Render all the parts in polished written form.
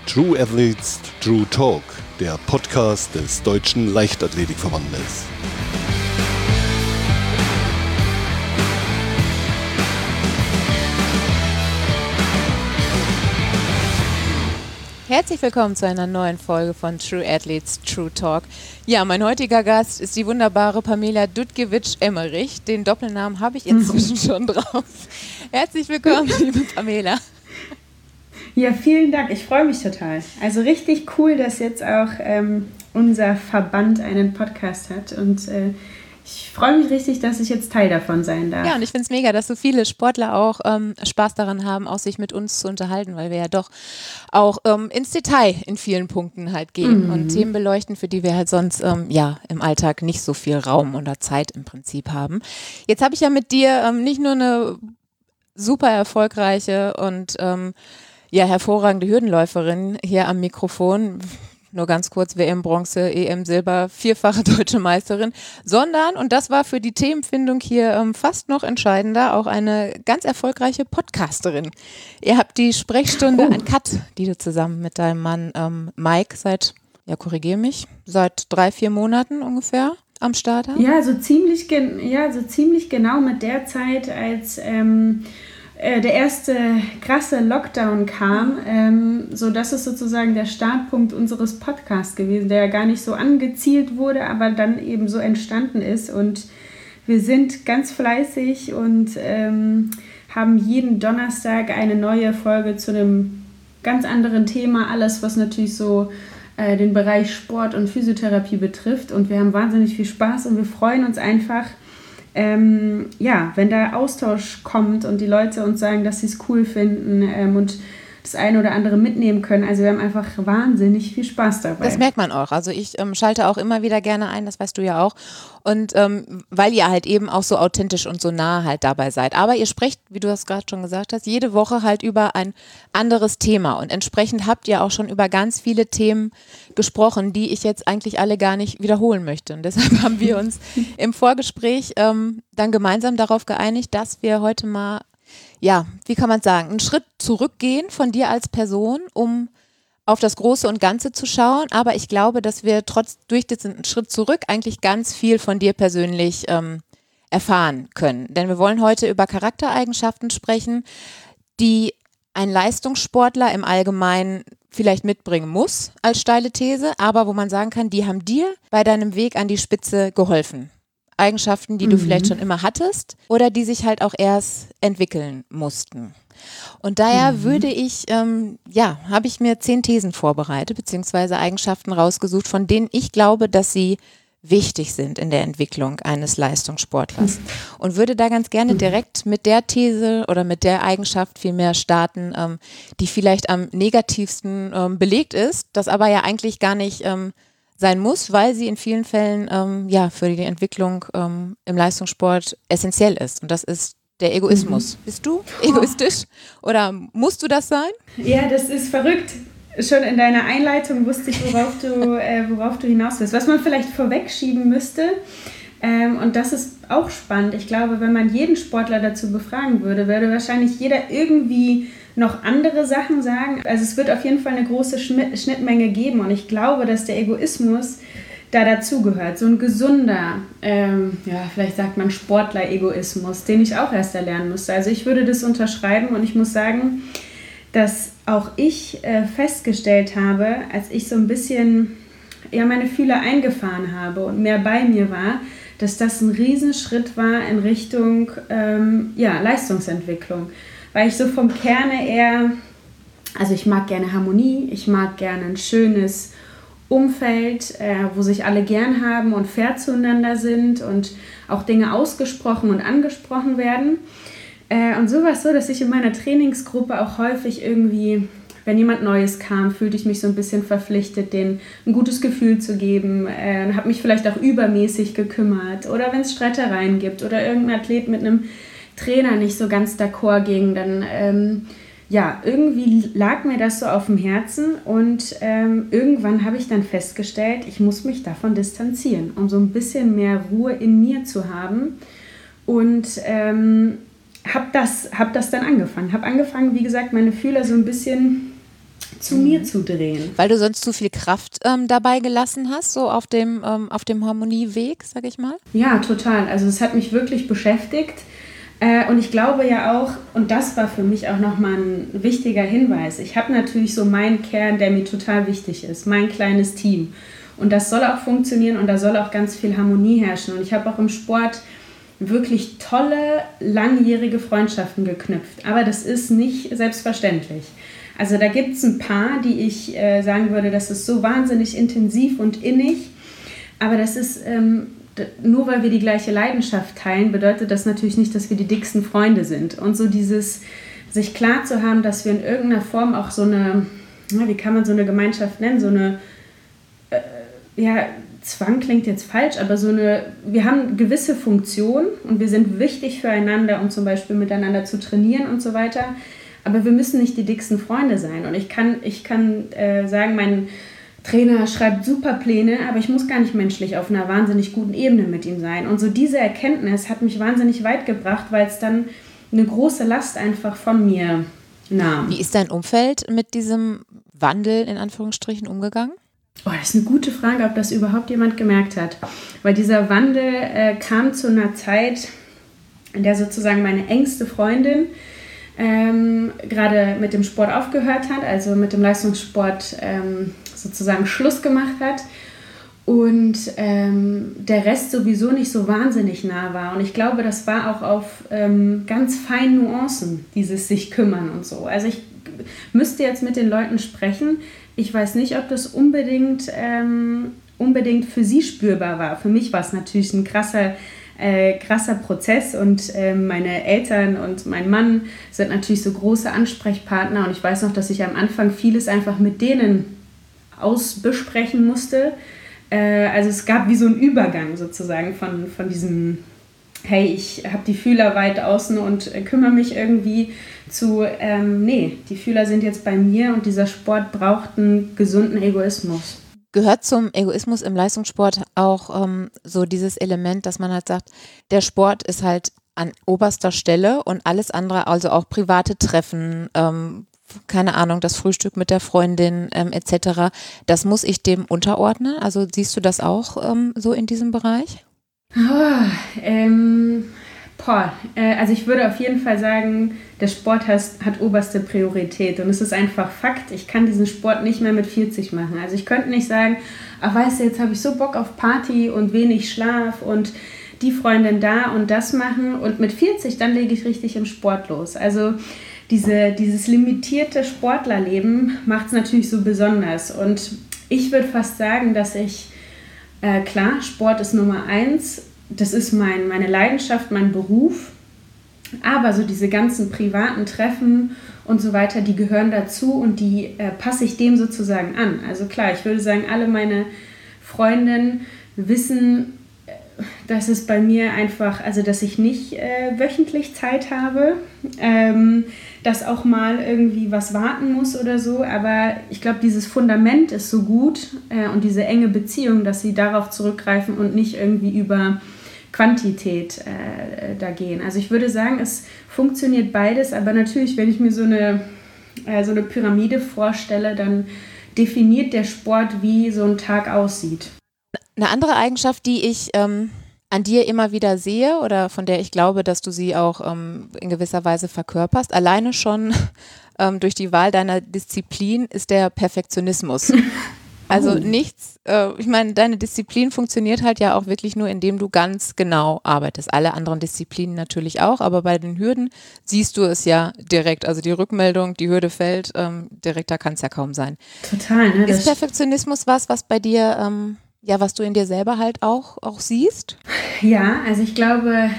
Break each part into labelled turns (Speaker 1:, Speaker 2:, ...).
Speaker 1: True Athletes, True Talk, der Podcast des Deutschen Leichtathletikverbandes.
Speaker 2: Herzlich willkommen zu einer neuen Folge von True Athletes, True Talk. Ja, mein heutiger Gast ist die wunderbare Pamela Dutkiewicz-Emmerich. Den Doppelnamen habe ich inzwischen schon drauf. Herzlich willkommen, liebe Pamela.
Speaker 3: Ja, vielen Dank. Ich freue mich total. Also richtig cool, dass jetzt auch unser Verband einen Podcast hat und ich freue mich richtig, dass ich jetzt Teil davon sein darf.
Speaker 2: Ja, und ich finde es mega, dass so viele Sportler auch Spaß daran haben, auch sich mit uns zu unterhalten, weil wir ja doch auch ins Detail in vielen Punkten halt gehen und Themen beleuchten, für die wir halt sonst im Alltag nicht so viel Raum oder Zeit im Prinzip haben. Jetzt habe ich ja mit dir nicht nur eine super erfolgreiche und hervorragende Hürdenläuferin hier am Mikrofon, nur ganz kurz, WM Bronze, EM Silber, vierfache deutsche Meisterin, sondern, und das war für die Themenfindung hier fast noch entscheidender, auch eine ganz erfolgreiche Podcasterin. Ihr habt die Sprechstunde Uncut, die du zusammen mit deinem Mann Mike seit 3-4 Monaten ungefähr am Start habt.
Speaker 3: Ja, so ziemlich genau mit der Zeit, als der erste krasse Lockdown kam, so das ist sozusagen der Startpunkt unseres Podcasts gewesen, der ja gar nicht so angezielt wurde, aber dann eben so entstanden ist. Und wir sind ganz fleißig und haben jeden Donnerstag eine neue Folge zu einem ganz anderen Thema, alles was natürlich so den Bereich Sport und Physiotherapie betrifft. Und wir haben wahnsinnig viel Spaß und wir freuen uns einfach, wenn da Austausch kommt und die Leute uns sagen, dass sie es cool finden und das eine oder andere mitnehmen können. Also wir haben einfach wahnsinnig viel Spaß dabei.
Speaker 2: Das merkt man auch. Also ich schalte auch immer wieder gerne ein, das weißt du ja auch. Und weil ihr halt eben auch so authentisch und so nah halt dabei seid. Aber ihr sprecht, wie du das gerade schon gesagt hast, jede Woche halt über ein anderes Thema. Und entsprechend habt ihr auch schon über ganz viele Themen gesprochen, die ich jetzt eigentlich alle gar nicht wiederholen möchte. Und deshalb haben wir uns im Vorgespräch dann gemeinsam darauf geeinigt, dass wir heute mal, wie kann man sagen, einen Schritt zurückgehen von dir als Person, um auf das Große und Ganze zu schauen. Aber ich glaube, dass wir durch diesen Schritt zurück eigentlich ganz viel von dir persönlich erfahren können. Denn wir wollen heute über Charaktereigenschaften sprechen, die ein Leistungssportler im Allgemeinen vielleicht mitbringen muss als steile These, aber wo man sagen kann, die haben dir bei deinem Weg an die Spitze geholfen. Eigenschaften, die du vielleicht schon immer hattest oder die sich halt auch erst entwickeln mussten. Und daher habe ich mir 10 Thesen vorbereitet, beziehungsweise Eigenschaften rausgesucht, von denen ich glaube, dass sie wichtig sind in der Entwicklung eines Leistungssportlers. Und würde da ganz gerne direkt mit der These oder mit der Eigenschaft vielmehr starten, die vielleicht am negativsten belegt ist, das aber ja eigentlich gar nicht sein muss, weil sie in vielen Fällen für die Entwicklung im Leistungssport essentiell ist. Und das ist der Egoismus. Bist du egoistisch oder musst du das sein?
Speaker 3: Ja, das ist verrückt. Schon in deiner Einleitung wusste ich, worauf du hinaus willst. Was man vielleicht vorwegschieben müsste, und das ist auch spannend, ich glaube, wenn man jeden Sportler dazu befragen würde wahrscheinlich jeder irgendwie noch andere Sachen sagen. Also es wird auf jeden Fall eine große Schnittmenge geben und ich glaube, dass der Egoismus da dazugehört. So ein gesunder, vielleicht sagt man Sportler-Egoismus, den ich auch erst erlernen musste. Also ich würde das unterschreiben und ich muss sagen, dass auch ich festgestellt habe, als ich so ein bisschen meine Fühler eingefahren habe und mehr bei mir war, dass das ein Riesenschritt war in Richtung Leistungsentwicklung. Weil ich so vom Kerne eher, also ich mag gerne Harmonie, ich mag gerne ein schönes Umfeld, wo sich alle gern haben und fair zueinander sind und auch Dinge ausgesprochen und angesprochen werden. Und so war es so, dass ich in meiner Trainingsgruppe auch häufig irgendwie, wenn jemand Neues kam, fühlte ich mich so ein bisschen verpflichtet, denen ein gutes Gefühl zu geben, habe mich vielleicht auch übermäßig gekümmert oder wenn es Streitereien gibt oder irgendein Athlet mit einem Trainer nicht so ganz d'accord ging, dann irgendwie lag mir das so auf dem Herzen und irgendwann habe ich dann festgestellt, ich muss mich davon distanzieren, um so ein bisschen mehr Ruhe in mir zu haben und habe das dann angefangen. Habe angefangen, wie gesagt, meine Fühler so ein bisschen zu mir zu drehen.
Speaker 2: Weil du sonst zu viel Kraft dabei gelassen hast, so auf dem Harmonieweg, sag ich mal?
Speaker 3: Ja, total. Also es hat mich wirklich beschäftigt. Und ich glaube ja auch, und das war für mich auch nochmal ein wichtiger Hinweis, ich habe natürlich so meinen Kern, der mir total wichtig ist, mein kleines Team. Und das soll auch funktionieren und da soll auch ganz viel Harmonie herrschen. Und ich habe auch im Sport wirklich tolle, langjährige Freundschaften geknüpft. Aber das ist nicht selbstverständlich. Also da gibt es ein paar, die ich sagen würde, das ist so wahnsinnig intensiv und innig. Aber das ist, nur weil wir die gleiche Leidenschaft teilen, bedeutet das natürlich nicht, dass wir die dicksten Freunde sind. Und so dieses, sich klar zu haben, dass wir in irgendeiner Form auch so eine, wie kann man so eine Gemeinschaft nennen, so eine, Zwang klingt jetzt falsch, aber wir haben gewisse Funktionen und wir sind wichtig füreinander, um zum Beispiel miteinander zu trainieren und so weiter. Aber wir müssen nicht die dicksten Freunde sein. Und ich kann sagen, mein Trainer schreibt super Pläne, aber ich muss gar nicht menschlich auf einer wahnsinnig guten Ebene mit ihm sein. Und so diese Erkenntnis hat mich wahnsinnig weit gebracht, weil es dann eine große Last einfach von mir nahm.
Speaker 2: Wie ist dein Umfeld mit diesem Wandel in Anführungsstrichen umgegangen?
Speaker 3: Oh, das ist eine gute Frage, ob das überhaupt jemand gemerkt hat. Weil dieser Wandel kam zu einer Zeit, in der sozusagen meine engste Freundin gerade mit dem Sport aufgehört hat, also mit dem Leistungssport sozusagen Schluss gemacht hat und der Rest sowieso nicht so wahnsinnig nah war. Und ich glaube, das war auch auf ganz feinen Nuancen, dieses sich kümmern und so. Also ich müsste jetzt mit den Leuten sprechen. Ich weiß nicht, ob das unbedingt für sie spürbar war. Für mich war es natürlich ein krasser Prozess und meine Eltern und mein Mann sind natürlich so große Ansprechpartner und ich weiß noch, dass ich am Anfang vieles einfach mit denen ausbesprechen musste. Also es gab wie so einen Übergang sozusagen von diesem, hey, ich habe die Fühler weit außen und kümmere mich irgendwie zu, nee, die Fühler sind jetzt bei mir und dieser Sport braucht einen gesunden Egoismus.
Speaker 2: Gehört zum Egoismus im Leistungssport auch so dieses Element, dass man halt sagt, der Sport ist halt an oberster Stelle und alles andere, also auch private Treffen, keine Ahnung, das Frühstück mit der Freundin etc., das muss ich dem unterordnen? Also siehst du das auch so in diesem Bereich?
Speaker 3: Also ich würde auf jeden Fall sagen, der Sport hat oberste Priorität und es ist einfach Fakt, ich kann diesen Sport nicht mehr mit 40 machen. Also ich könnte nicht sagen, ach weißt du, jetzt habe ich so Bock auf Party und wenig Schlaf und die Freundin da und das machen und mit 40 dann lege ich richtig im Sport los. Also dieses limitierte Sportlerleben macht es natürlich so besonders und ich würde fast sagen, dass ich, klar, Sport ist Nummer 1, das ist meine Leidenschaft, mein Beruf, aber so diese ganzen privaten Treffen und so weiter, die gehören dazu und die passe ich dem sozusagen an. Also klar, ich würde sagen, alle meine Freundinnen wissen, dass es bei mir einfach, also dass ich nicht wöchentlich Zeit habe, dass auch mal irgendwie was warten muss oder so, aber ich glaube, dieses Fundament ist so gut und diese enge Beziehung, dass sie darauf zurückgreifen und nicht irgendwie über Quantität da gehen. Also ich würde sagen, es funktioniert beides, aber natürlich, wenn ich mir so eine Pyramide vorstelle, dann definiert der Sport, wie so ein Tag aussieht.
Speaker 2: Eine andere Eigenschaft, die ich an dir immer wieder sehe oder von der ich glaube, dass du sie auch in gewisser Weise verkörperst, alleine schon durch die Wahl deiner Disziplin, ist der Perfektionismus. Also nichts, ich meine, deine Disziplin funktioniert halt ja auch wirklich nur, indem du ganz genau arbeitest. Alle anderen Disziplinen natürlich auch, aber bei den Hürden siehst du es ja direkt. Also die Rückmeldung, die Hürde fällt, direkter kann es ja kaum sein.
Speaker 3: Total, ne?
Speaker 2: Ist Perfektionismus was bei dir, was du in dir selber halt auch siehst?
Speaker 3: Ja, also ich glaube,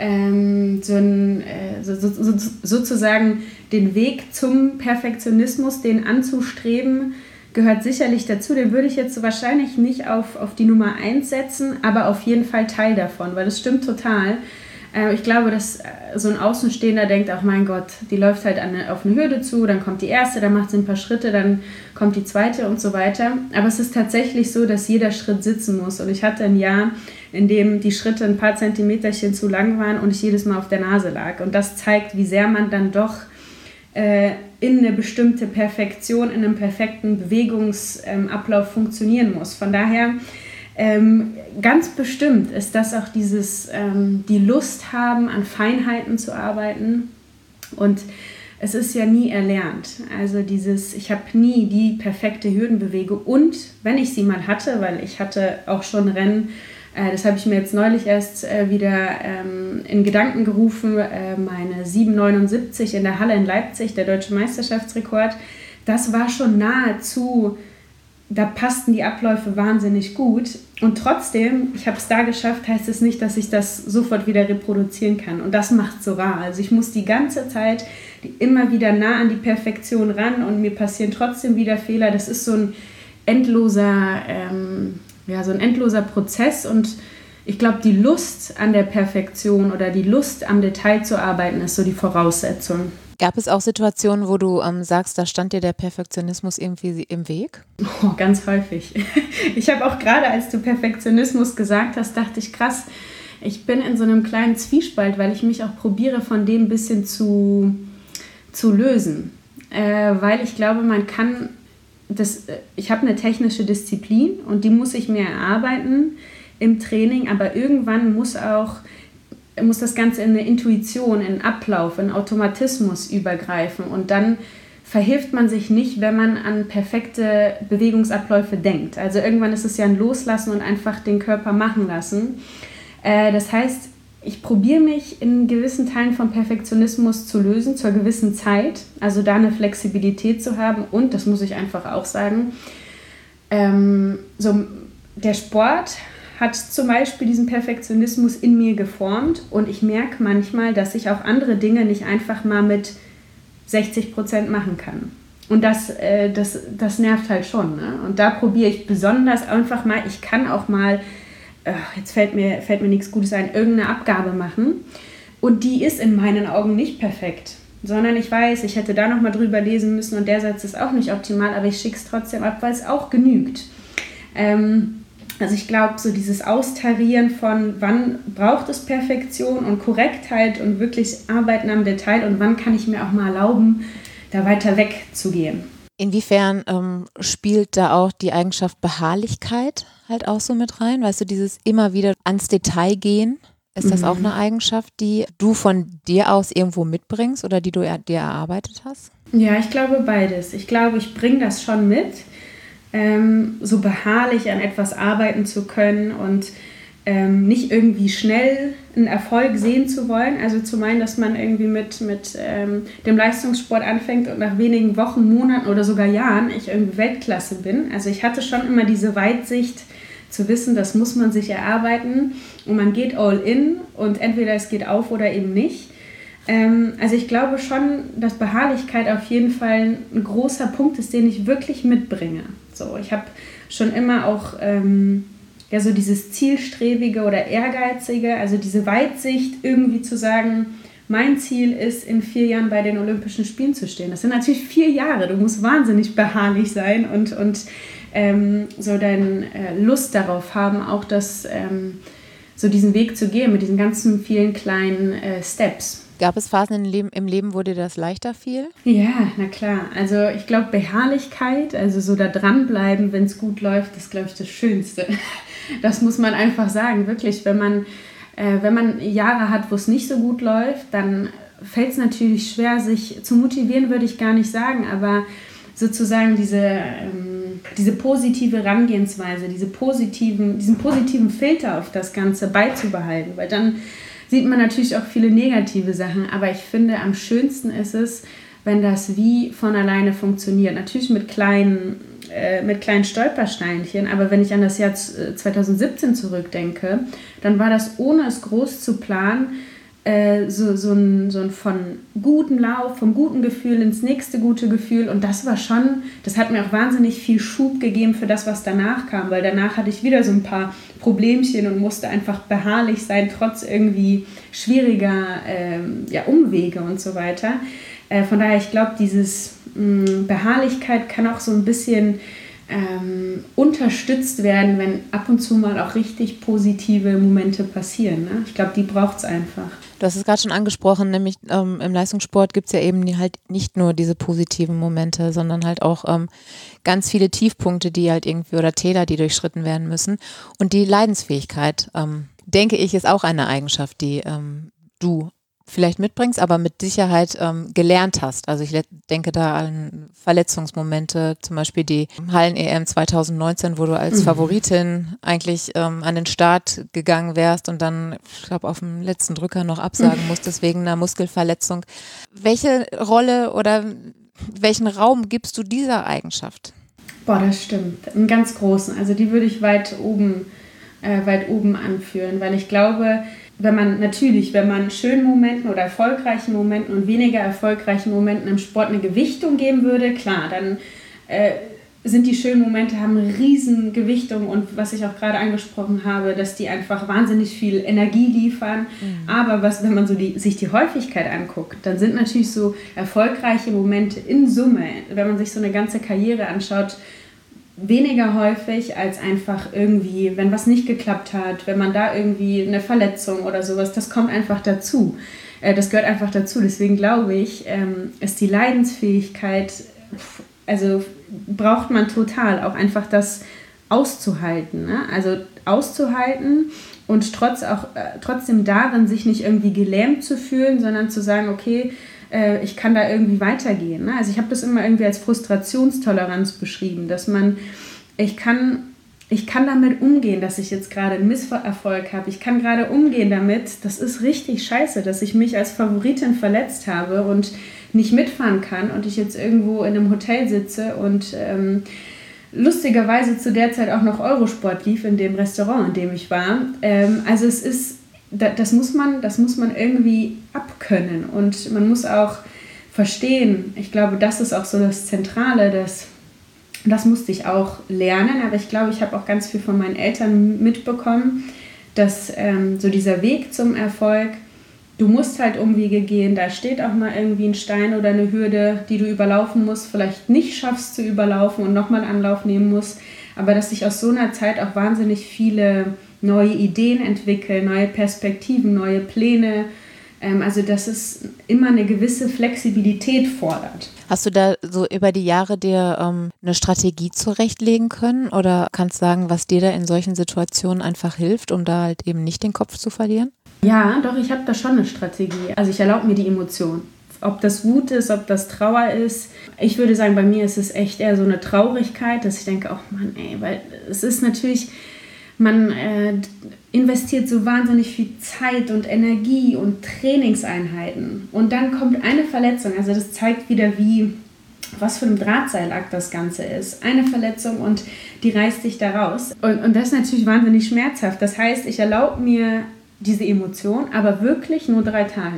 Speaker 3: sozusagen den Weg zum Perfektionismus, den anzustreben, gehört sicherlich dazu. Den würde ich jetzt wahrscheinlich nicht auf die Nummer 1 setzen, aber auf jeden Fall Teil davon, weil das stimmt total. Ich glaube, dass so ein Außenstehender denkt, ach mein Gott, die läuft halt auf eine Hürde zu, dann kommt die erste, dann macht sie ein paar Schritte, dann kommt die zweite und so weiter. Aber es ist tatsächlich so, dass jeder Schritt sitzen muss. Und ich hatte ein Jahr, in dem die Schritte ein paar Zentimeterchen zu lang waren und ich jedes Mal auf der Nase lag. Und das zeigt, wie sehr man dann doch in eine bestimmte Perfektion, in einem perfekten Bewegungsablauf funktionieren muss. Von daher ganz bestimmt ist das auch dieses, die Lust haben, an Feinheiten zu arbeiten, und es ist ja nie erlernt. Also ich habe nie die perfekte Hürdenbewegung, und wenn ich sie mal hatte, weil ich hatte auch schon Rennen, das habe ich mir jetzt neulich erst wieder in Gedanken gerufen, meine 7,79 in der Halle in Leipzig, der deutsche Meisterschaftsrekord, das war schon nahezu, da passten die Abläufe wahnsinnig gut, und trotzdem, ich habe es da geschafft, heißt es nicht, dass ich das sofort wieder reproduzieren kann, und das macht so rar. Also ich muss die ganze Zeit immer wieder nah an die Perfektion ran, und mir passieren trotzdem wieder Fehler. Das ist so ein endloser Prozess, und ich glaube, die Lust an der Perfektion oder die Lust am Detail zu arbeiten ist so die Voraussetzung.
Speaker 2: Gab es auch Situationen, wo du sagst, da stand dir der Perfektionismus irgendwie im Weg?
Speaker 3: Oh, ganz häufig. Ich habe auch gerade, als du Perfektionismus gesagt hast, dachte ich, krass, ich bin in so einem kleinen Zwiespalt, weil ich mich auch probiere, von dem ein bisschen zu lösen. Weil ich glaube, man kann ich habe eine technische Disziplin, und die muss ich mir erarbeiten im Training, aber irgendwann muss das Ganze in eine Intuition, in einen Ablauf, in einen Automatismus übergreifen, und dann verhilft man sich nicht, wenn man an perfekte Bewegungsabläufe denkt. Also irgendwann ist es ja ein Loslassen und einfach den Körper machen lassen. Das heißt, ich probiere mich in gewissen Teilen vom Perfektionismus zu lösen, zur gewissen Zeit, also da eine Flexibilität zu haben, und, das muss ich einfach auch sagen, der Sport hat zum Beispiel diesen Perfektionismus in mir geformt, und ich merke manchmal, dass ich auch andere Dinge nicht einfach mal mit 60% machen kann. Und das nervt halt schon, ne? Und da probiere ich besonders einfach mal, ich kann auch mal, jetzt fällt mir nichts Gutes ein, irgendeine Abgabe machen, und die ist in meinen Augen nicht perfekt, sondern ich weiß, ich hätte da nochmal drüber lesen müssen, und der Satz ist auch nicht optimal, aber ich schicke es trotzdem ab, weil es auch genügt. Also ich glaube, so dieses Austarieren von, wann braucht es Perfektion und Korrektheit und wirklich Arbeiten am Detail, und wann kann ich mir auch mal erlauben, da weiter wegzugehen.
Speaker 2: Inwiefern spielt da auch die Eigenschaft Beharrlichkeit halt auch so mit rein? Weißt du, dieses immer wieder ans Detail gehen, ist das auch eine Eigenschaft, die du von dir aus irgendwo mitbringst oder die du dir erarbeitet hast?
Speaker 3: Ja, ich glaube beides. Ich glaube, ich bringe das schon mit, so beharrlich an etwas arbeiten zu können und nicht irgendwie schnell einen Erfolg sehen zu wollen. Also zu meinen, dass man irgendwie mit dem Leistungssport anfängt und nach wenigen Wochen, Monaten oder sogar Jahren ich irgendwie Weltklasse bin. Also ich hatte schon immer diese Weitsicht zu wissen, das muss man sich erarbeiten, und man geht all in, und entweder es geht auf oder eben nicht. Also ich glaube schon, dass Beharrlichkeit auf jeden Fall ein großer Punkt ist, den ich wirklich mitbringe. So, ich habe schon immer auch so dieses Zielstrebige oder Ehrgeizige, also diese Weitsicht, irgendwie zu sagen, mein Ziel ist, in 4 Jahren bei den Olympischen Spielen zu stehen. Das sind natürlich 4 Jahre, du musst wahnsinnig beharrlich sein und so deine Lust darauf haben, auch so diesen Weg zu gehen mit diesen ganzen vielen kleinen Steps.
Speaker 2: Gab es Phasen im Leben, wo dir das leichter fiel?
Speaker 3: Ja, na klar. Also ich glaube, Beharrlichkeit, also so da dranbleiben, wenn es gut läuft, ist, glaube ich, das Schönste. Das muss man einfach sagen, wirklich. Wenn man Jahre hat, wo es nicht so gut läuft, dann fällt es natürlich schwer, sich zu motivieren, würde ich gar nicht sagen, aber sozusagen diese positive Herangehensweise, diesen positiven Filter auf das Ganze beizubehalten, weil dann sieht man natürlich auch viele negative Sachen, aber ich finde, am schönsten ist es, wenn das wie von alleine funktioniert. Natürlich mit kleinen Stolpersteinchen, aber wenn ich an das Jahr 2017 zurückdenke, dann war das, ohne es groß zu planen, so ein von gutem Lauf, vom guten Gefühl ins nächste gute Gefühl, und das hat mir auch wahnsinnig viel Schub gegeben für das, was danach kam, weil danach hatte ich wieder so ein paar Problemchen und musste einfach beharrlich sein, trotz irgendwie schwieriger Umwege und so weiter. Von daher, ich glaube, dieses Beharrlichkeit kann auch so ein bisschen unterstützt werden, wenn ab und zu mal auch richtig positive Momente passieren. Ne? Ich glaube, die braucht es einfach.
Speaker 2: Du hast es gerade schon angesprochen, nämlich im Leistungssport gibt es ja eben halt nicht nur diese positiven Momente, sondern halt auch ganz viele Tiefpunkte, die halt irgendwie oder Täler, die durchschritten werden müssen. Und die Leidensfähigkeit, denke ich, ist auch eine Eigenschaft, die du vielleicht mitbringst, aber mit Sicherheit gelernt hast. Also ich denke da an Verletzungsmomente, zum Beispiel die Hallen-EM 2019, wo du als Favoritin eigentlich an den Start gegangen wärst und dann, ich glaube, auf dem letzten Drücker noch absagen musstest wegen einer Muskelverletzung. Welche Rolle oder welchen Raum gibst du dieser Eigenschaft?
Speaker 3: Boah, das stimmt. Einen ganz großen. Also die würde ich weit oben anführen, weil ich glaube, wenn man schönen Momenten oder erfolgreichen Momenten und weniger erfolgreichen Momenten im Sport eine Gewichtung geben würde, klar, dann sind die schönen Momente, haben eine riesen Gewichtung und was ich auch gerade angesprochen habe, dass die einfach wahnsinnig viel Energie liefern. Aber wenn man sich die Häufigkeit anguckt, dann sind natürlich so erfolgreiche Momente in Summe, wenn man sich so eine ganze Karriere anschaut, weniger häufig als einfach irgendwie, wenn was nicht geklappt hat, wenn man da irgendwie eine Verletzung oder sowas, das kommt einfach dazu. Das gehört einfach dazu. Deswegen glaube ich, ist die Leidensfähigkeit, also braucht man total, auch einfach das auszuhalten. Ne? Also auszuhalten und trotzdem darin sich nicht irgendwie gelähmt zu fühlen, sondern zu sagen, okay, ich kann da irgendwie weitergehen. Ne? Also ich habe das immer irgendwie als Frustrationstoleranz beschrieben, dass ich kann damit umgehen, dass ich jetzt gerade einen Misserfolg habe. Ich kann gerade umgehen damit, das ist richtig scheiße, dass ich mich als Favoritin verletzt habe und nicht mitfahren kann und ich jetzt irgendwo in einem Hotel sitze und lustigerweise zu der Zeit auch noch Eurosport lief in dem Restaurant, in dem ich war. Also es ist das muss man irgendwie abkönnen und man muss auch verstehen, ich glaube, das ist auch so das Zentrale, das musste ich auch lernen, aber ich glaube, ich habe auch ganz viel von meinen Eltern mitbekommen, dass so dieser Weg zum Erfolg, du musst halt Umwege gehen, da steht auch mal irgendwie ein Stein oder eine Hürde, die du überlaufen musst, vielleicht nicht schaffst zu überlaufen und nochmal Anlauf nehmen musst, aber dass sich aus so einer Zeit auch wahnsinnig viele neue Ideen entwickeln, neue Perspektiven, neue Pläne. Also dass es immer eine gewisse Flexibilität fordert.
Speaker 2: Hast du da so über die Jahre dir eine Strategie zurechtlegen können oder kannst sagen, was dir da in solchen Situationen einfach hilft, um da halt eben nicht den Kopf zu verlieren?
Speaker 3: Ja, doch, ich habe da schon eine Strategie. Also ich erlaube mir die Emotionen. Ob das Wut ist, ob das Trauer ist. Ich würde sagen, bei mir ist es echt eher so eine Traurigkeit, dass ich denke, oh Mann, weil es ist natürlich... Man investiert so wahnsinnig viel Zeit und Energie und Trainingseinheiten. Und dann kommt eine Verletzung. Also das zeigt wieder, was für ein Drahtseilakt das Ganze ist. Eine Verletzung und die reißt dich da raus. Und das ist natürlich wahnsinnig schmerzhaft. Das heißt, ich erlaube mir diese Emotion, aber wirklich nur 3 Tage.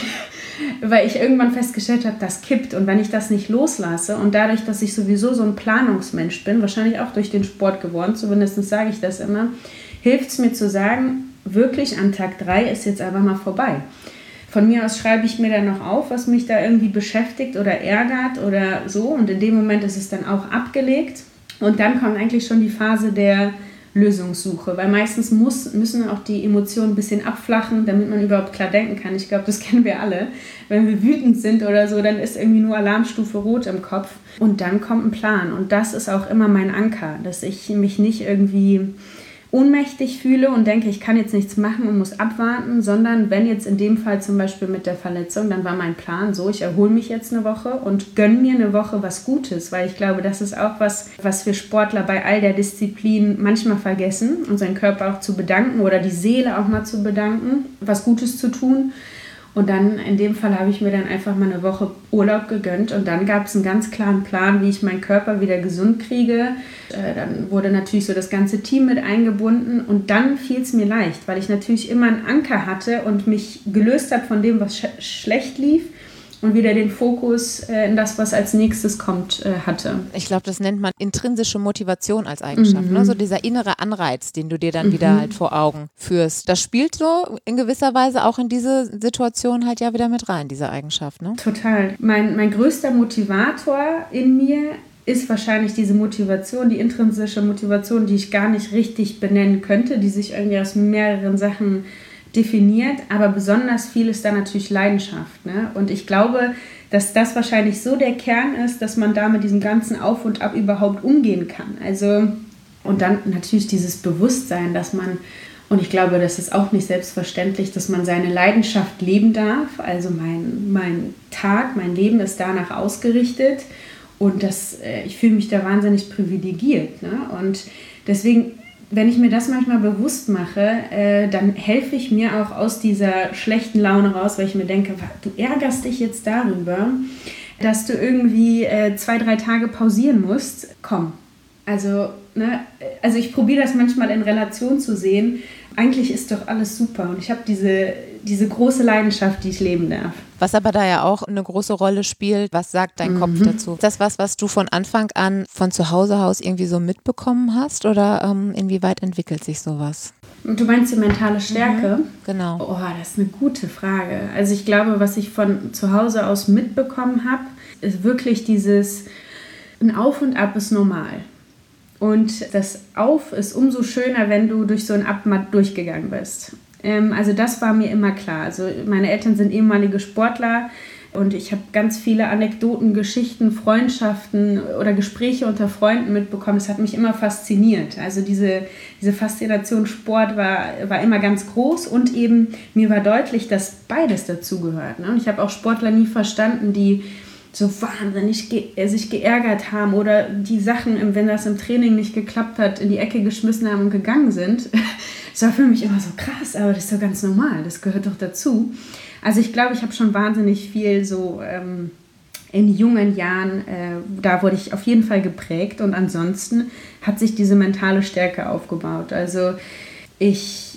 Speaker 3: Weil ich irgendwann festgestellt habe, das kippt. Und wenn ich das nicht loslasse und dadurch, dass ich sowieso so ein Planungsmensch bin, wahrscheinlich auch durch den Sport geworden, zumindest sage ich das immer, hilft es mir zu sagen, wirklich an Tag 3 ist jetzt einfach mal vorbei. Von mir aus schreibe ich mir dann noch auf, was mich da irgendwie beschäftigt oder ärgert oder so. Und in dem Moment ist es dann auch abgelegt. Und dann kommt eigentlich schon die Phase der Lösungssuche, weil meistens müssen auch die Emotionen ein bisschen abflachen, damit man überhaupt klar denken kann. Ich glaube, das kennen wir alle. Wenn wir wütend sind oder so, dann ist irgendwie nur Alarmstufe rot im Kopf. Und dann kommt ein Plan. Und das ist auch immer mein Anker, dass ich mich nicht irgendwie ohnmächtig fühle und denke, ich kann jetzt nichts machen und muss abwarten, sondern wenn jetzt in dem Fall zum Beispiel mit der Verletzung, dann war mein Plan so, ich erhole mich jetzt eine Woche und gönne mir eine Woche was Gutes, weil ich glaube, das ist auch was wir Sportler bei all der Disziplin manchmal vergessen, unseren Körper auch zu bedanken oder die Seele auch mal zu bedanken, was Gutes zu tun. Und dann, in dem Fall, habe ich mir dann einfach mal eine Woche Urlaub gegönnt und dann gab es einen ganz klaren Plan, wie ich meinen Körper wieder gesund kriege. Dann wurde natürlich so das ganze Team mit eingebunden und dann fiel es mir leicht, weil ich natürlich immer einen Anker hatte und mich gelöst habe von dem, was schlecht lief und wieder den Fokus in das, was als nächstes kommt, hatte.
Speaker 2: Ich glaube, das nennt man intrinsische Motivation als Eigenschaft. Ne? So dieser innere Anreiz, den du dir dann wieder halt vor Augen führst. Das spielt so in gewisser Weise auch in diese Situation halt ja wieder mit rein, diese Eigenschaft. Ne?
Speaker 3: Total. Mein größter Motivator in mir ist wahrscheinlich diese Motivation, die intrinsische Motivation, die ich gar nicht richtig benennen könnte, die sich irgendwie aus mehreren Sachen definiert, aber besonders viel ist da natürlich Leidenschaft, ne? Und ich glaube, dass das wahrscheinlich so der Kern ist, dass man da mit diesem ganzen Auf und Ab überhaupt umgehen kann. Also, und dann natürlich dieses Bewusstsein, dass man, und ich glaube, das ist auch nicht selbstverständlich, dass man seine Leidenschaft leben darf. Also mein Tag, mein Leben ist danach ausgerichtet. Und ich fühle mich da wahnsinnig privilegiert. Ne? Und deswegen, wenn ich mir das manchmal bewusst mache, dann helfe ich mir auch aus dieser schlechten Laune raus, weil ich mir denke, du ärgerst dich jetzt darüber, dass du irgendwie 2-3 Tage pausieren musst. Komm. Also ich probiere das manchmal in Relation zu sehen. Eigentlich ist doch alles super und ich habe diese große Leidenschaft, die ich leben darf.
Speaker 2: Was aber da ja auch eine große Rolle spielt, was sagt dein Kopf dazu? Ist das was du von Anfang an von zu Hause aus irgendwie so mitbekommen hast oder inwieweit entwickelt sich sowas?
Speaker 3: Und du meinst die mentale Stärke?
Speaker 2: Genau.
Speaker 3: Oh, das ist eine gute Frage. Also ich glaube, was ich von zu Hause aus mitbekommen habe, ist wirklich ein Auf und Ab ist normal. Und das Auf ist umso schöner, wenn du durch so ein Ab mal durchgegangen bist. Also das war mir immer klar. Also meine Eltern sind ehemalige Sportler und ich habe ganz viele Anekdoten, Geschichten, Freundschaften oder Gespräche unter Freunden mitbekommen. Das hat mich immer fasziniert. Also diese Faszination Sport war immer ganz groß und eben mir war deutlich, dass beides dazugehört. Ne? Und ich habe auch Sportler nie verstanden, die so wahnsinnig sich geärgert haben oder die Sachen, wenn das im Training nicht geklappt hat, in die Ecke geschmissen haben und gegangen sind. Das war für mich immer so krass, aber das ist doch ganz normal, das gehört doch dazu. Also ich glaube, ich habe schon wahnsinnig viel so in jungen Jahren, da wurde ich auf jeden Fall geprägt und ansonsten hat sich diese mentale Stärke aufgebaut. Also ich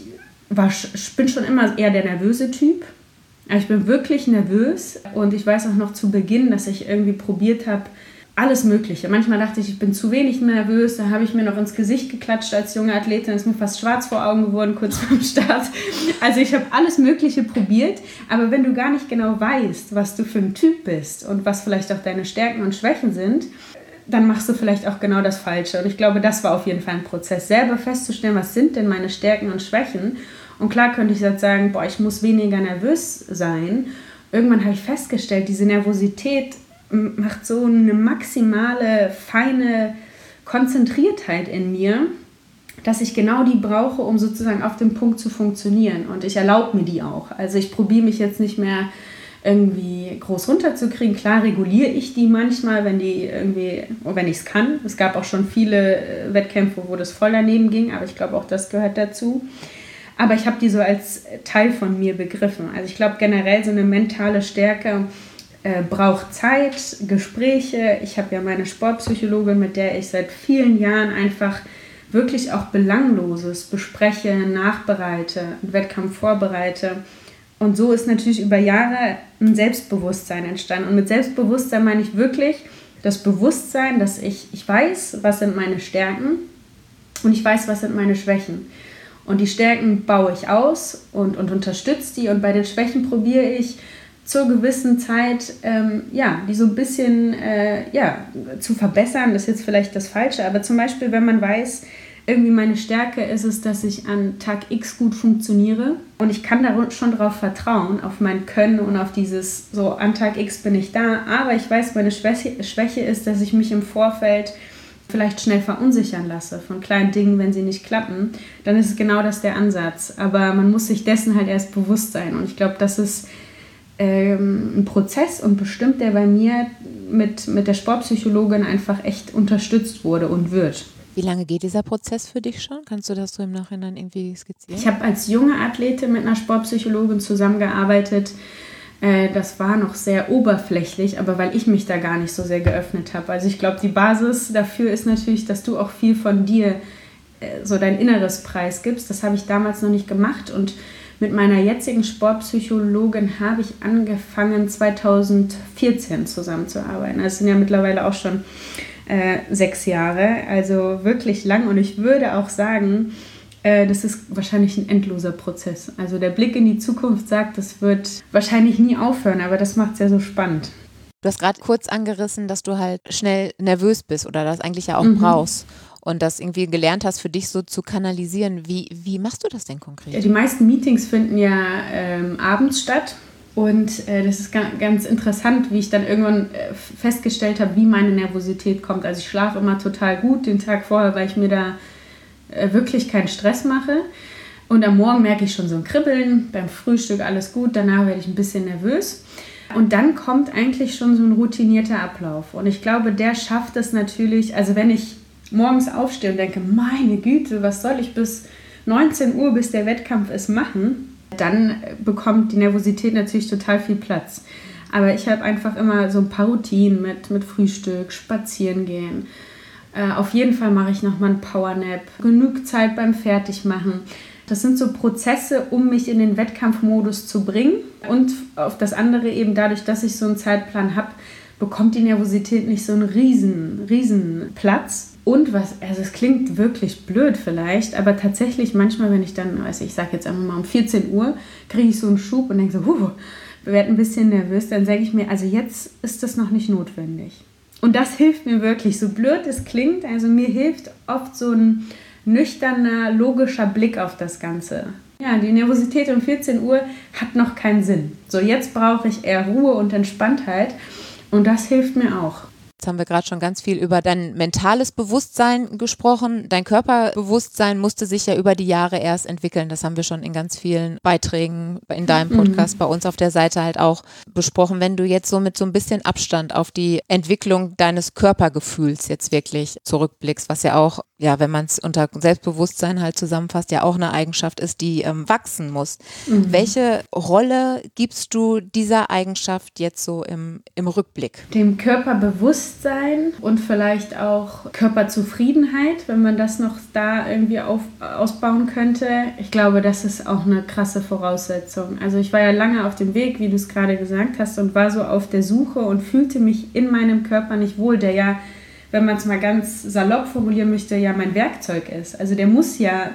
Speaker 3: bin schon immer eher der nervöse Typ. Ich bin wirklich nervös und ich weiß auch noch zu Beginn, dass ich irgendwie probiert habe, alles Mögliche. Manchmal dachte ich bin zu wenig nervös, da habe ich mir noch ins Gesicht geklatscht als junge Athletin, ist mir fast schwarz vor Augen geworden, kurz vorm Start. Also ich habe alles Mögliche probiert, aber wenn du gar nicht genau weißt, was du für ein Typ bist und was vielleicht auch deine Stärken und Schwächen sind, dann machst du vielleicht auch genau das Falsche. Und ich glaube, das war auf jeden Fall ein Prozess, selber festzustellen, was sind denn meine Stärken und Schwächen. Und klar könnte ich jetzt sagen, ich muss weniger nervös sein. Irgendwann habe ich festgestellt, diese Nervosität macht so eine maximale, feine Konzentriertheit in mir, dass ich genau die brauche, um sozusagen auf dem Punkt zu funktionieren. Und ich erlaube mir die auch. Also ich probiere mich jetzt nicht mehr irgendwie groß runterzukriegen. Klar reguliere ich die manchmal, wenn ich es kann. Es gab auch schon viele Wettkämpfe, wo das voll daneben ging, aber ich glaube auch, das gehört dazu. Aber ich habe die so als Teil von mir begriffen. Also ich glaube generell so eine mentale Stärke braucht Zeit, Gespräche. Ich habe ja meine Sportpsychologin, mit der ich seit vielen Jahren einfach wirklich auch Belangloses bespreche, nachbereite, einen Wettkampf vorbereite. Und so ist natürlich über Jahre ein Selbstbewusstsein entstanden. Und mit Selbstbewusstsein meine ich wirklich das Bewusstsein, dass ich weiß, was sind meine Stärken und ich weiß, was sind meine Schwächen. Und die Stärken baue ich aus und unterstütze die. Und bei den Schwächen probiere ich zur gewissen Zeit, die so ein bisschen zu verbessern. Das ist jetzt vielleicht das Falsche. Aber zum Beispiel, wenn man weiß, irgendwie meine Stärke ist es, dass ich an Tag X gut funktioniere. Und ich kann da schon drauf vertrauen, auf mein Können und auf dieses, so an Tag X bin ich da. Aber ich weiß, meine Schwäche ist, dass ich mich im Vorfeld vielleicht schnell verunsichern lasse von kleinen Dingen, wenn sie nicht klappen, dann ist es genau das der Ansatz. Aber man muss sich dessen halt erst bewusst sein. Und ich glaube, das ist ein Prozess und bestimmt, der bei mir mit der Sportpsychologin einfach echt unterstützt wurde und wird.
Speaker 2: Wie lange geht dieser Prozess für dich schon? Kannst du das so im Nachhinein irgendwie skizzieren?
Speaker 3: Ich habe als junge Athletin mit einer Sportpsychologin zusammengearbeitet. Das war noch sehr oberflächlich, aber weil ich mich da gar nicht so sehr geöffnet habe. Also ich glaube, die Basis dafür ist natürlich, dass du auch viel von dir, so dein Inneres preisgibst. Das habe ich damals noch nicht gemacht und mit meiner jetzigen Sportpsychologin habe ich angefangen 2014 zusammenzuarbeiten. Das sind ja mittlerweile auch schon 6 Jahre, also wirklich lang und ich würde auch sagen, das ist wahrscheinlich ein endloser Prozess. Also der Blick in die Zukunft sagt, das wird wahrscheinlich nie aufhören, aber das macht es ja so spannend.
Speaker 2: Du hast gerade kurz angerissen, dass du halt schnell nervös bist oder das eigentlich ja auch brauchst und das irgendwie gelernt hast, für dich so zu kanalisieren. Wie machst du das denn konkret?
Speaker 3: Ja, die meisten Meetings finden ja abends statt. Und das ist ganz interessant, wie ich dann irgendwann festgestellt habe, wie meine Nervosität kommt. Also ich schlafe immer total gut den Tag vorher, weil ich mir da wirklich keinen Stress mache. Und am Morgen merke ich schon so ein Kribbeln, beim Frühstück alles gut, danach werde ich ein bisschen nervös. Und dann kommt eigentlich schon so ein routinierter Ablauf. Und ich glaube, der schafft es natürlich, also wenn ich morgens aufstehe und denke, meine Güte, was soll ich bis 19 Uhr, bis der Wettkampf ist, machen, dann bekommt die Nervosität natürlich total viel Platz. Aber ich habe einfach immer so ein paar Routinen mit Frühstück, spazieren gehen. Auf jeden Fall mache ich nochmal einen Powernap, genug Zeit beim Fertigmachen. Das sind so Prozesse, um mich in den Wettkampfmodus zu bringen. Und auf das andere eben dadurch, dass ich so einen Zeitplan habe, bekommt die Nervosität nicht so einen riesen Platz. Und also es klingt wirklich blöd vielleicht, aber tatsächlich manchmal, wenn ich dann, ich sage jetzt einfach mal um 14 Uhr, kriege ich so einen Schub und denke so, werde ein bisschen nervös, dann sage ich mir, also jetzt ist das noch nicht notwendig. Und das hilft mir wirklich, so blöd es klingt, also mir hilft oft so ein nüchterner, logischer Blick auf das Ganze. Ja, die Nervosität um 14 Uhr hat noch keinen Sinn. So, jetzt brauche ich eher Ruhe und Entspanntheit und das hilft mir auch.
Speaker 2: Jetzt haben wir gerade schon ganz viel über dein mentales Bewusstsein gesprochen. Dein Körperbewusstsein musste sich ja über die Jahre erst entwickeln. Das haben wir schon in ganz vielen Beiträgen in deinem Podcast, bei uns auf der Seite halt auch besprochen. Wenn du jetzt so mit so ein bisschen Abstand auf die Entwicklung deines Körpergefühls jetzt wirklich zurückblickst, was ja auch, ja, wenn man es unter Selbstbewusstsein halt zusammenfasst, ja auch eine Eigenschaft ist, die wachsen muss. Welche Rolle gibst du dieser Eigenschaft jetzt so im Rückblick?
Speaker 3: Dem Körperbewusstsein und vielleicht auch Körperzufriedenheit, wenn man das noch da irgendwie ausbauen könnte. Ich glaube, das ist auch eine krasse Voraussetzung. Also ich war ja lange auf dem Weg, wie du es gerade gesagt hast, und war so auf der Suche und fühlte mich in meinem Körper nicht wohl, der ja, wenn man es mal ganz salopp formulieren möchte, ja mein Werkzeug ist. Also der muss ja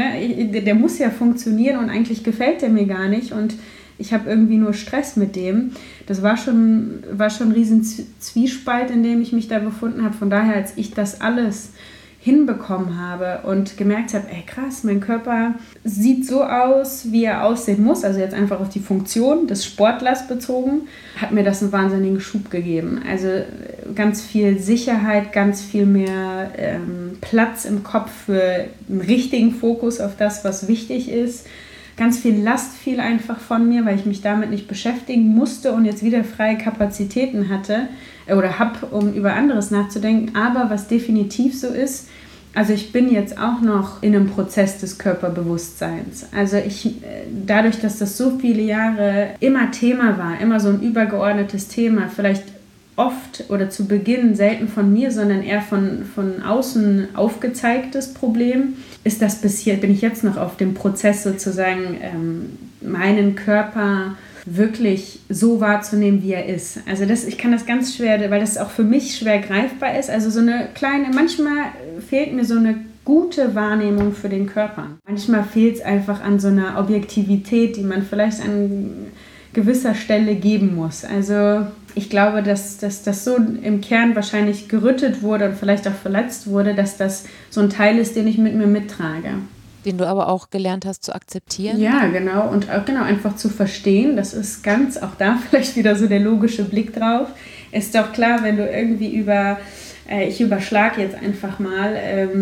Speaker 3: funktionieren und eigentlich gefällt der mir gar nicht und ich habe irgendwie nur Stress mit dem. Das war schon ein riesen Zwiespalt, in dem ich mich da befunden habe. Von daher, als ich das alles hinbekommen habe und gemerkt habe, ey krass, mein Körper sieht so aus, wie er aussehen muss, also jetzt einfach auf die Funktion des Sportlers bezogen, hat mir das einen wahnsinnigen Schub gegeben. Also ganz viel Sicherheit, ganz viel mehr Platz im Kopf für einen richtigen Fokus auf das, was wichtig ist. Ganz viel Last fiel einfach von mir, weil ich mich damit nicht beschäftigen musste und jetzt wieder freie Kapazitäten hatte oder habe, um über anderes nachzudenken. Aber was definitiv so ist, also ich bin jetzt auch noch in einem Prozess des Körperbewusstseins. Also dadurch, dass das so viele Jahre immer Thema war, immer so ein übergeordnetes Thema, vielleicht oft oder zu Beginn selten von mir, sondern eher von außen aufgezeigtes Problem, ist das bin ich jetzt noch auf dem Prozess sozusagen, meinen Körper wirklich so wahrzunehmen, wie er ist. Also ich kann das ganz schwer, weil das auch für mich schwer greifbar ist. Also manchmal fehlt mir so eine gute Wahrnehmung für den Körper. Manchmal fehlt es einfach an so einer Objektivität, die man vielleicht an gewisser Stelle geben muss. Also ich glaube, dass das so im Kern wahrscheinlich gerüttet wurde und vielleicht auch verletzt wurde, dass das so ein Teil ist, den ich mit mir mittrage.
Speaker 2: Den du aber auch gelernt hast zu akzeptieren.
Speaker 3: Ja, genau. Und auch einfach zu verstehen, das ist ganz, auch da vielleicht wieder so der logische Blick drauf. Ist doch klar, wenn du irgendwie ich überschlage jetzt einfach mal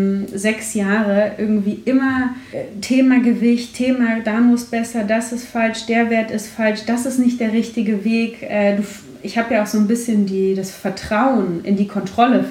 Speaker 3: 6 Jahre irgendwie immer Thema Gewicht, Thema da muss besser, das ist falsch, der Wert ist falsch, das ist nicht der richtige Weg. Ich habe ja auch so ein bisschen das Vertrauen in die Kontrolle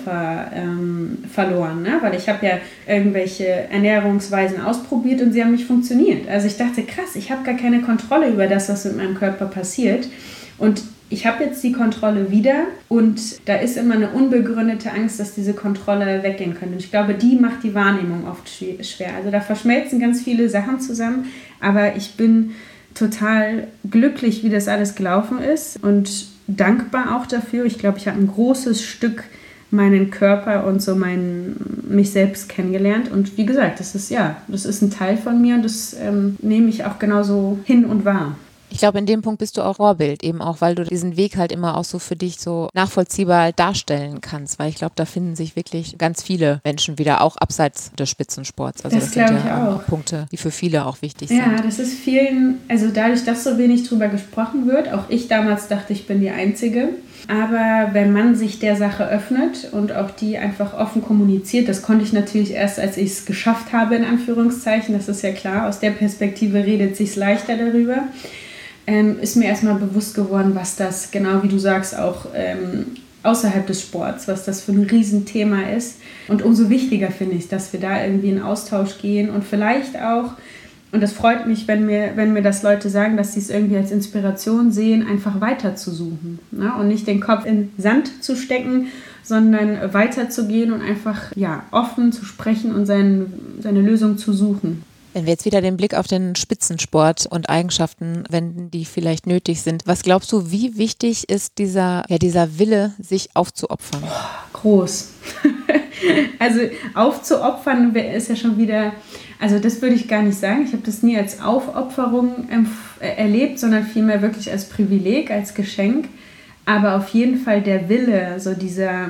Speaker 3: verloren, ne? Weil ich habe ja irgendwelche Ernährungsweisen ausprobiert und sie haben nicht funktioniert. Also ich dachte, krass, ich habe gar keine Kontrolle über das, was mit meinem Körper passiert. Und ich habe jetzt die Kontrolle wieder und da ist immer eine unbegründete Angst, dass diese Kontrolle weggehen könnte. Und ich glaube, die macht die Wahrnehmung oft schwer. Also da verschmelzen ganz viele Sachen zusammen, aber ich bin total glücklich, wie das alles gelaufen ist und dankbar auch dafür. Ich glaube, ich habe ein großes Stück meinen Körper und so mich selbst kennengelernt. Und wie gesagt, das ist ein Teil von mir und das nehme ich auch genauso hin und wahr.
Speaker 2: Ich glaube, in dem Punkt bist du auch Vorbild, eben auch, weil du diesen Weg halt immer auch so für dich so nachvollziehbar halt darstellen kannst, weil ich glaube, da finden sich wirklich ganz viele Menschen wieder, auch abseits des Spitzensports. Also das sind ja auch Punkte, die für viele auch wichtig sind.
Speaker 3: Ja, das ist vielen, also dadurch, dass so wenig drüber gesprochen wird, auch ich damals dachte, ich bin die Einzige, aber wenn man sich der Sache öffnet und auch die einfach offen kommuniziert, das konnte ich natürlich erst, als ich es geschafft habe, in Anführungszeichen, das ist ja klar, aus der Perspektive redet es sich leichter darüber, ist mir erstmal bewusst geworden, was das, genau wie du sagst, auch außerhalb des Sports, was das für ein Riesenthema ist. Und umso wichtiger finde ich, dass wir da irgendwie in Austausch gehen und vielleicht auch, und das freut mich, wenn mir das Leute sagen, dass sie es irgendwie als Inspiration sehen, einfach weiter zu suchen, ne? Und nicht den Kopf in Sand zu stecken, sondern weiterzugehen und einfach offen zu sprechen und seine Lösung zu suchen.
Speaker 2: Wenn wir jetzt wieder den Blick auf den Spitzensport und Eigenschaften wenden, die vielleicht nötig sind, was glaubst du, wie wichtig ist dieser Wille, sich aufzuopfern?
Speaker 3: Groß. Also aufzuopfern ist ja schon wieder, also das würde ich gar nicht sagen. Ich habe das nie als Aufopferung erlebt, sondern vielmehr wirklich als Privileg, als Geschenk. Aber auf jeden Fall der Wille, so dieser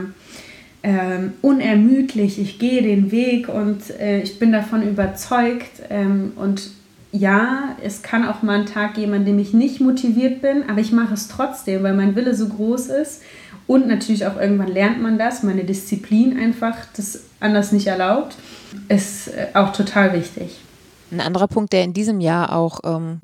Speaker 3: unermüdlich, ich gehe den Weg und ich bin davon überzeugt und ja, es kann auch mal einen Tag geben, an dem ich nicht motiviert bin, aber ich mache es trotzdem, weil mein Wille so groß ist und natürlich auch irgendwann lernt man das, meine Disziplin einfach das anders nicht erlaubt, ist auch total wichtig.
Speaker 2: Ein anderer Punkt, der in diesem Jahr auch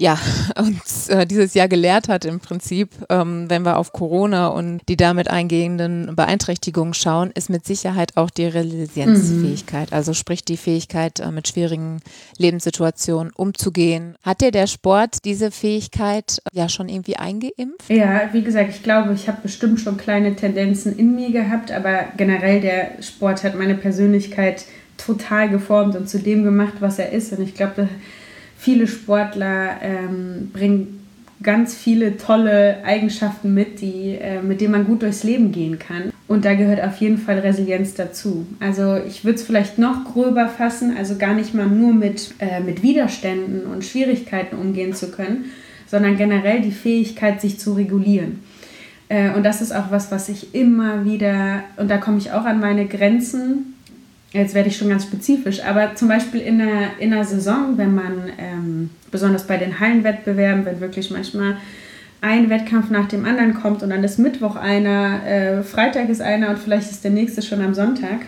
Speaker 2: uns dieses Jahr gelehrt hat im Prinzip, wenn wir auf Corona und die damit eingehenden Beeinträchtigungen schauen, ist mit Sicherheit auch die Resilienzfähigkeit. Also sprich die Fähigkeit, mit schwierigen Lebenssituationen umzugehen. Hat dir der Sport diese Fähigkeit ja schon irgendwie eingeimpft?
Speaker 3: Ja, wie gesagt, ich glaube, ich habe bestimmt schon kleine Tendenzen in mir gehabt, aber generell der Sport hat meine Persönlichkeit total geformt und zu dem gemacht, was er ist. Und ich glaube, viele Sportler bringen ganz viele tolle Eigenschaften mit, mit denen man gut durchs Leben gehen kann. Und da gehört auf jeden Fall Resilienz dazu. Also ich würde es vielleicht noch gröber fassen, also gar nicht mal nur mit Widerständen und Schwierigkeiten umgehen zu können, sondern generell die Fähigkeit, sich zu regulieren. Und das ist auch was ich immer wieder, und da komme ich auch an meine Grenzen. Jetzt werde ich schon ganz spezifisch, aber zum Beispiel in einer Saison, wenn man, besonders bei den Hallenwettbewerben, wenn wirklich manchmal ein Wettkampf nach dem anderen kommt und dann ist Mittwoch einer, Freitag ist einer und vielleicht ist der nächste schon am Sonntag,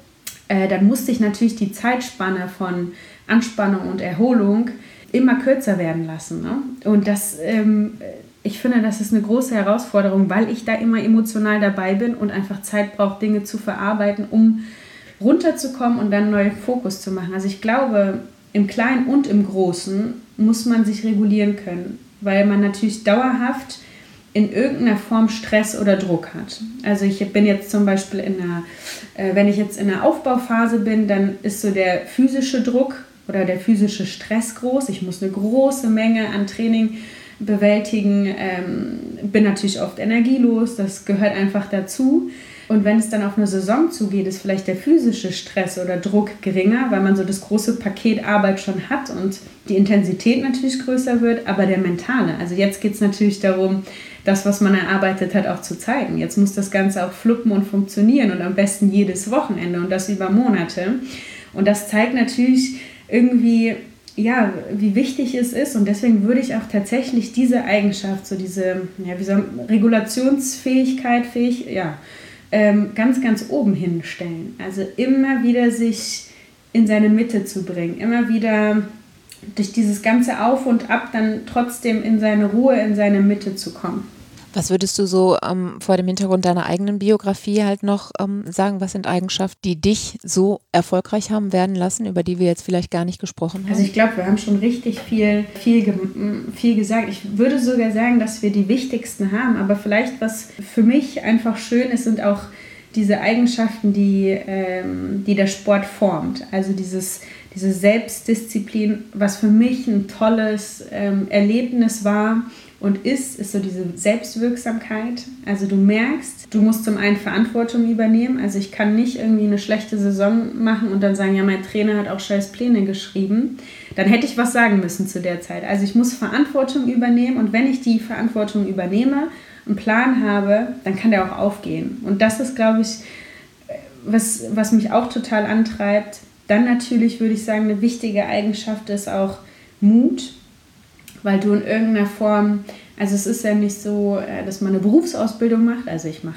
Speaker 3: dann musste ich natürlich die Zeitspanne von Anspannung und Erholung immer kürzer werden lassen. Ne? Und das, ich finde, das ist eine große Herausforderung, weil ich da immer emotional dabei bin und einfach Zeit brauche, Dinge zu verarbeiten, um runterzukommen und dann einen neuen Fokus zu machen. Also ich glaube, im Kleinen und im Großen muss man sich regulieren können, weil man natürlich dauerhaft in irgendeiner Form Stress oder Druck hat. Also ich bin jetzt zum Beispiel wenn ich jetzt in einer Aufbauphase bin, dann ist so der physische Druck oder der physische Stress groß. Ich muss eine große Menge an Training bewältigen, bin natürlich oft energielos, das gehört einfach dazu. Und wenn es dann auf eine Saison zugeht, ist vielleicht der physische Stress oder Druck geringer, weil man so das große Paket Arbeit schon hat und die Intensität natürlich größer wird, aber der mentale. Also jetzt geht es natürlich darum, das, was man erarbeitet hat, auch zu zeigen. Jetzt muss das Ganze auch fluppen und funktionieren und am besten jedes Wochenende und das über Monate. Und das zeigt natürlich irgendwie, ja, wie wichtig es ist, und deswegen würde ich auch tatsächlich diese Eigenschaft, so diese Regulationsfähigkeit, ganz, ganz oben hinstellen. Also immer wieder sich in seine Mitte zu bringen, immer wieder durch dieses ganze Auf und Ab dann trotzdem in seine Ruhe, in seine Mitte zu kommen.
Speaker 2: Was würdest du so vor dem Hintergrund deiner eigenen Biografie halt noch sagen, was sind Eigenschaften, die dich so erfolgreich haben werden lassen, über die wir jetzt vielleicht gar nicht gesprochen haben?
Speaker 3: Also ich glaube, wir haben schon richtig viel gesagt. Ich würde sogar sagen, dass wir die wichtigsten haben, aber vielleicht was für mich einfach schön ist, sind auch diese Eigenschaften, die der Sport formt. Also diese Selbstdisziplin, was für mich ein tolles Erlebnis war, und ist so diese Selbstwirksamkeit. Also du merkst, du musst zum einen Verantwortung übernehmen. Also ich kann nicht irgendwie eine schlechte Saison machen und dann sagen, ja, mein Trainer hat auch scheiß Pläne geschrieben. Dann hätte ich was sagen müssen zu der Zeit. Also ich muss Verantwortung übernehmen und wenn ich die Verantwortung übernehme, einen Plan habe, dann kann der auch aufgehen. Und das ist, glaube ich, was mich auch total antreibt. Dann natürlich würde ich sagen, eine wichtige Eigenschaft ist auch Mut, weil du in irgendeiner Form, also es ist ja nicht so, dass man eine Berufsausbildung macht, also ich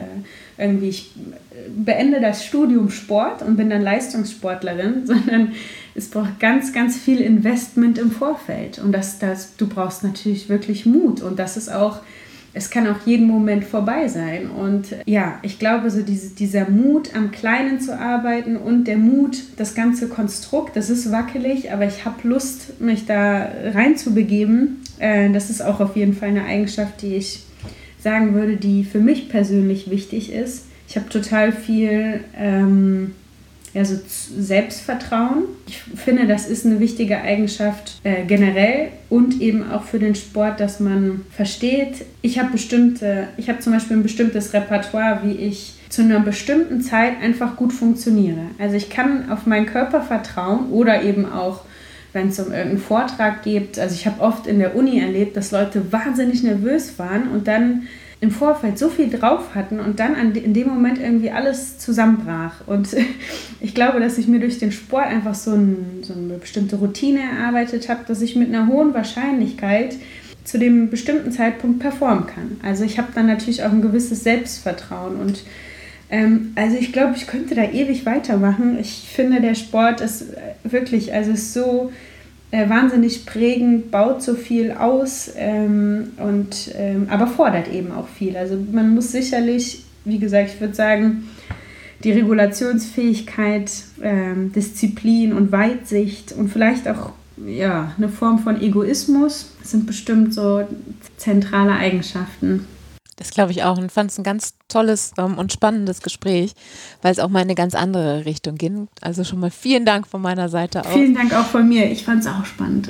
Speaker 3: beende das Studium Sport und bin dann Leistungssportlerin, sondern es braucht ganz, ganz viel Investment im Vorfeld und du brauchst natürlich wirklich Mut und das ist auch, es kann auch jeden Moment vorbei sein. Und ja, ich glaube, so dieser Mut, am Kleinen zu arbeiten und der Mut, das ganze Konstrukt, das ist wackelig, aber ich habe Lust, mich da reinzubegeben. Das ist auch auf jeden Fall eine Eigenschaft, die ich sagen würde, die für mich persönlich wichtig ist. Ich habe total viel so Selbstvertrauen. Ich finde, das ist eine wichtige Eigenschaft generell und eben auch für den Sport, dass man versteht, ich habe zum Beispiel ein bestimmtes Repertoire, wie ich zu einer bestimmten Zeit einfach gut funktioniere. Also ich kann auf meinen Körper vertrauen oder eben auch, wenn es um irgendeinen Vortrag geht. Also ich habe oft in der Uni erlebt, dass Leute wahnsinnig nervös waren und dann im Vorfeld so viel drauf hatten und dann in dem Moment irgendwie alles zusammenbrach. Und ich glaube, dass ich mir durch den Sport einfach so eine bestimmte Routine erarbeitet habe, dass ich mit einer hohen Wahrscheinlichkeit zu dem bestimmten Zeitpunkt performen kann. Also ich habe dann natürlich auch ein gewisses Selbstvertrauen und also ich glaube, ich könnte da ewig weitermachen. Ich finde, der Sport ist wirklich, also ist so wahnsinnig prägend, baut so viel aus aber fordert eben auch viel. Also man muss sicherlich, wie gesagt, ich würde sagen, die Regulationsfähigkeit, Disziplin und Weitsicht und vielleicht auch eine Form von Egoismus sind bestimmt so zentrale Eigenschaften.
Speaker 2: Das glaube ich auch und fand es ein ganz tolles und spannendes Gespräch, weil es auch mal in eine ganz andere Richtung ging. Also schon mal vielen Dank von meiner Seite aus.
Speaker 3: Vielen Dank auch von mir. Ich fand es auch spannend.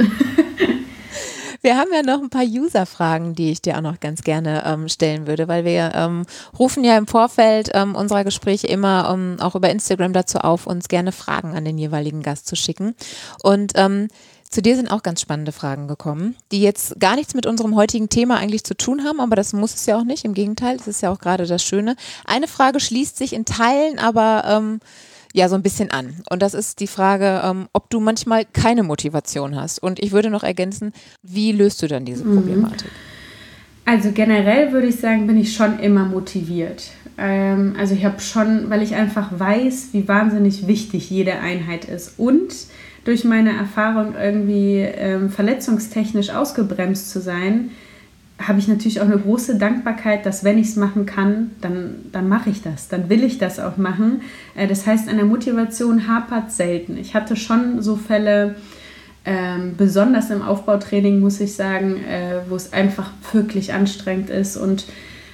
Speaker 2: Wir haben ja noch ein paar User-Fragen, die ich dir auch noch ganz gerne stellen würde, weil wir rufen ja im Vorfeld unserer Gespräche immer auch über Instagram dazu auf, uns gerne Fragen an den jeweiligen Gast zu schicken. Und zu dir sind auch ganz spannende Fragen gekommen, die jetzt gar nichts mit unserem heutigen Thema eigentlich zu tun haben, aber das muss es ja auch nicht. Im Gegenteil, das ist ja auch gerade das Schöne. Eine Frage schließt sich in Teilen aber so ein bisschen an. Und das ist die Frage, ob du manchmal keine Motivation hast. Und ich würde noch ergänzen, wie löst du dann diese Problematik?
Speaker 3: Also generell würde ich sagen, bin ich schon immer motiviert. Also ich habe schon, weil ich einfach weiß, wie wahnsinnig wichtig jede Einheit ist und durch meine Erfahrung irgendwie verletzungstechnisch ausgebremst zu sein, habe ich natürlich auch eine große Dankbarkeit, dass wenn ich es machen kann, dann mache ich das, dann will ich das auch machen. Das heißt, an der Motivation hapert es selten. Ich hatte schon so Fälle, besonders im Aufbautraining, muss ich sagen, wo es einfach wirklich anstrengend ist und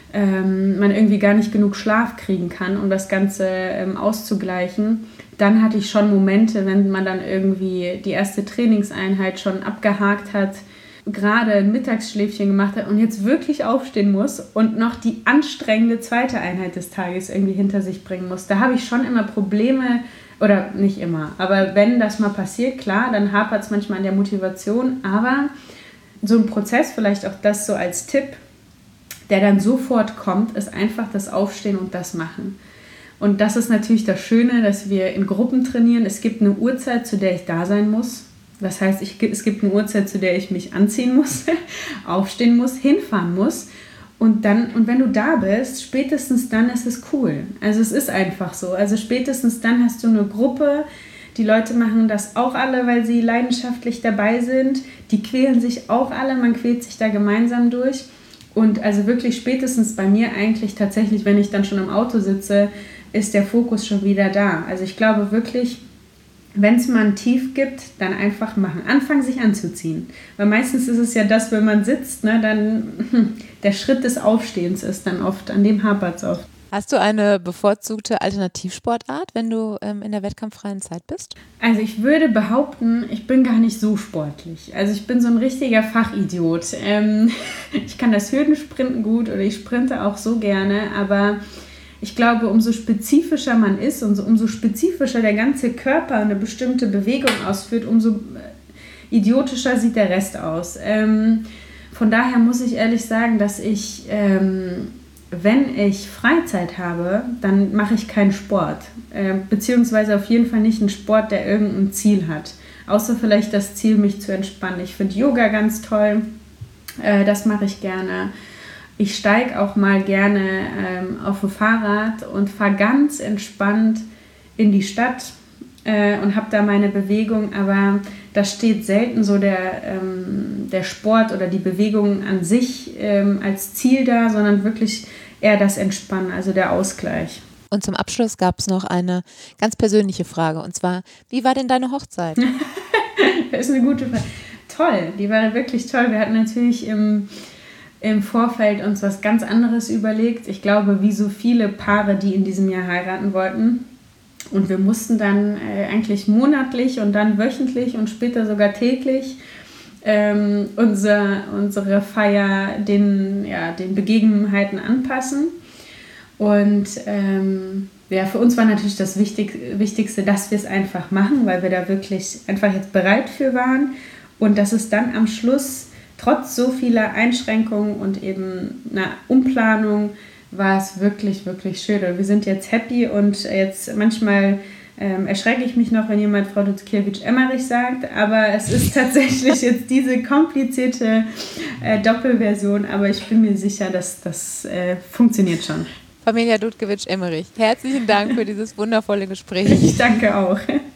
Speaker 3: man irgendwie gar nicht genug Schlaf kriegen kann, um das Ganze auszugleichen. Dann hatte ich schon Momente, wenn man dann irgendwie die erste Trainingseinheit schon abgehakt hat, gerade ein Mittagsschläfchen gemacht hat und jetzt wirklich aufstehen muss und noch die anstrengende zweite Einheit des Tages irgendwie hinter sich bringen muss. Da habe ich schon immer Probleme, oder nicht immer, aber wenn das mal passiert, klar, dann hapert es manchmal an der Motivation, aber so ein Prozess, vielleicht auch das so als Tipp, der dann sofort kommt, ist einfach das Aufstehen und das Machen. Und das ist natürlich das Schöne, dass wir in Gruppen trainieren. Es gibt eine Uhrzeit, zu der ich da sein muss. Das heißt, es gibt eine Uhrzeit, zu der ich mich anziehen muss, aufstehen muss, hinfahren muss. Und wenn du da bist, spätestens dann ist es cool. Also es ist einfach so. Also spätestens dann hast du eine Gruppe. Die Leute machen das auch alle, weil sie leidenschaftlich dabei sind. Die quälen sich auch alle. Man quält sich da gemeinsam durch. Und also wirklich spätestens bei mir eigentlich tatsächlich, wenn ich dann schon im Auto sitze, ist der Fokus schon wieder da. Also ich glaube wirklich, wenn es mal ein Tief gibt, dann einfach machen. Anfangen, sich anzuziehen. Weil meistens ist es ja das, wenn man sitzt, ne, dann der Schritt des Aufstehens ist dann oft, an dem hapert es oft.
Speaker 2: Hast du eine bevorzugte Alternativsportart, wenn du in der wettkampffreien Zeit bist?
Speaker 3: Also ich würde behaupten, ich bin gar nicht so sportlich. Also ich bin so ein richtiger Fachidiot. Ich kann das Hürdensprinten gut oder ich sprinte auch so gerne, aber ich glaube, umso spezifischer man ist und umso spezifischer der ganze Körper eine bestimmte Bewegung ausführt, umso idiotischer sieht der Rest aus. Von daher muss ich ehrlich sagen, dass ich, wenn ich Freizeit habe, dann mache ich keinen Sport. Beziehungsweise auf jeden Fall nicht einen Sport, der irgendein Ziel hat. Außer vielleicht das Ziel, mich zu entspannen. Ich finde Yoga ganz toll. Das mache ich gerne. Ich steige auch mal gerne auf ein Fahrrad und fahre ganz entspannt in die Stadt und habe da meine Bewegung, aber da steht selten so der Sport oder die Bewegung an sich als Ziel da, sondern wirklich eher das Entspannen, also der Ausgleich.
Speaker 2: Und zum Abschluss gab es noch eine ganz persönliche Frage, und zwar, wie war denn deine Hochzeit?
Speaker 3: Das ist eine gute Frage. Toll, die war wirklich toll. Wir hatten natürlich im Vorfeld uns was ganz anderes überlegt. Ich glaube, wie so viele Paare, die in diesem Jahr heiraten wollten. Und wir mussten dann eigentlich monatlich und dann wöchentlich und später sogar täglich unsere Feier den Begebenheiten anpassen. Und für uns war natürlich das Wichtigste, dass wir es einfach machen, weil wir da wirklich einfach jetzt bereit für waren. Und dass es dann am Schluss, trotz so vieler Einschränkungen und eben einer Umplanung, war es wirklich, wirklich schön. Und wir sind jetzt happy und jetzt manchmal erschrecke ich mich noch, wenn jemand Frau Dutkiewicz-Emmerich sagt, aber es ist tatsächlich jetzt diese komplizierte Doppelversion, aber ich bin mir sicher, dass das funktioniert schon.
Speaker 2: Familia Dutkiewicz-Emmerich, herzlichen Dank für dieses wundervolle Gespräch.
Speaker 3: Ich danke auch.